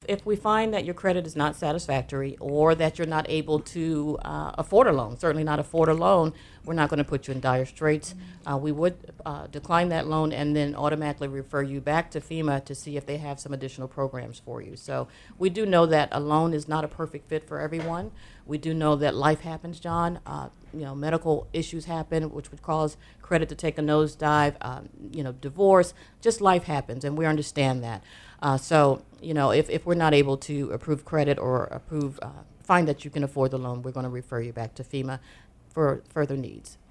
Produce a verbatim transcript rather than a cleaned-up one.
if we find that your credit is not satisfactory or that you're not able to uh, afford a loan, certainly not afford a loan, we're not going to put you in dire straits. Uh, we would uh, decline that loan and then automatically refer you back to FEMA to see if they have some additional programs for you. So we do know that a loan is not a perfect fit for everyone. We do know that life happens, John. Uh, you know, medical issues happen, which would cause credit to take a nosedive. Um, you know, divorce, just life happens, and we understand that. Uh, so, you know, if, if we're not able to approve credit or approve, uh, find that you can afford the loan, we're going to refer you back to FEMA for further needs.